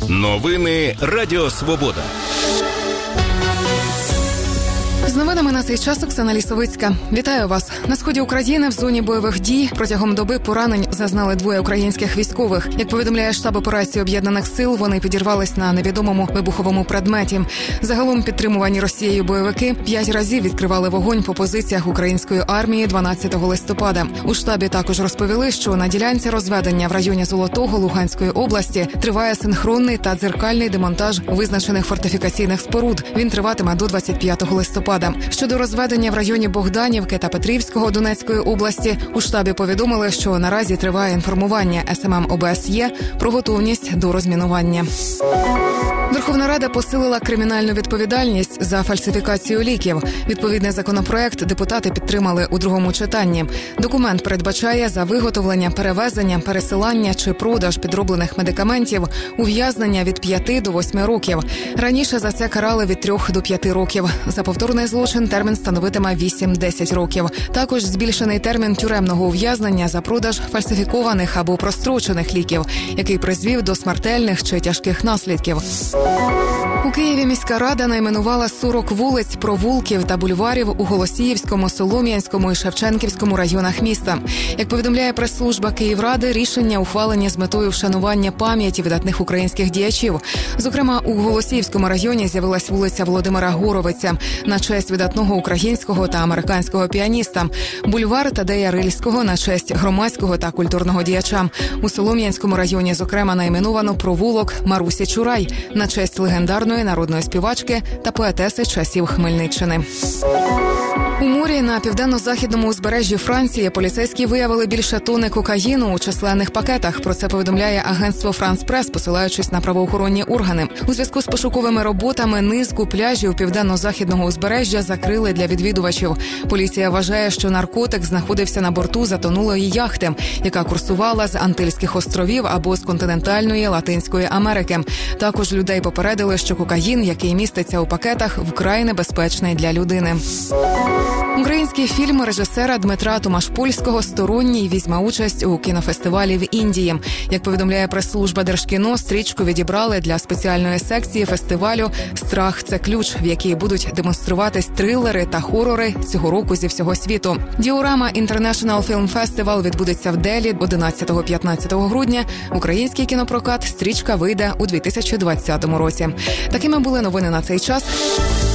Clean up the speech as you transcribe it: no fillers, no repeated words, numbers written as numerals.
Новини Радіо Свобода. З новинами на цей час Оксана Лісовицька. Вітаю вас. На сході України в зоні бойових дій протягом доби поранень зазнали 2 українських військових. Як повідомляє штаб операції Об'єднаних сил, вони підірвались на невідомому вибуховому предметі. Загалом підтримувані Росією бойовики 5 разів відкривали вогонь по позиціях української армії 12 листопада. У штабі також розповіли, що на ділянці розведення в районі Золотого Луганської області триває синхронний та дзеркальний демонтаж визначених фортифікаційних споруд. Він триватиме до 25 листопада. Щодо розведення в районі Богданівки та Петрівського Донецької області, у штабі повідомили, що наразі триває інформування СММ ОБСЄ про готовність до розмінування. Верховна Рада посилила кримінальну відповідальність за фальсифікацію ліків. Відповідний законопроект депутати підтримали у другому читанні. Документ передбачає за виготовлення, перевезення, пересилання чи продаж підроблених медикаментів ув'язнення від 5 до 8 років. Раніше за це карали від 3 до 5 років. За повторний злочин термін становитиме 8-10 років. Також збільшений термін тюремного ув'язнення за продаж фальсифікованих або прострочених ліків, який призвів до смертельних чи тяжких наслідків. У Києві міська рада найменувала 40 вулиць, провулків та бульварів у Голосіївському, Солом'янському і Шевченківському районах міста. Як повідомляє прес-служба Київради, рішення ухвалені з метою вшанування пам'яті видатних українських діячів. Зокрема, у Голосіївському районі з'явилась вулиця Володимира Горовиця на честь видатного українського та американського піаніста, бульвар Тадея Рильського на честь громадського та культурного діяча. У Солом'янському районі, зокрема, найменовано провулок Марусі Чурай на честь легендарної народної співачки та поетеси часів Хмельниччини. У морі на південно-західному узбережжі Франції поліцейські виявили більше тонни кокаїну у численних пакетах. Про це повідомляє агентство «Франс Прес», посилаючись на правоохоронні органи. У зв'язку з пошуковими роботами низку пляжів південно-західного узбережжя закрили для відвідувачів. Поліція вважає, що наркотик знаходився на борту затонулої яхти, яка курсувала з Антильських островів або з континентальної Латинської Америки. Також людей попередили, що кокаїн, який міститься у пакетах, вкрай небезпечний для людини. Український фільм режисера Дмитра Томашпольського «Сторонній» візьме участь у кінофестивалі в Індії. Як повідомляє прес-служба Держкіно, стрічку відібрали для спеціальної секції фестивалю «Страх – це ключ», в якій будуть демонструватись трилери та хорори цього року зі всього світу. Діорама International Film Festival відбудеться в Делі 11-15 грудня. Український кінопрокат стрічка вийде у 2020 році. Такими були новини на цей час.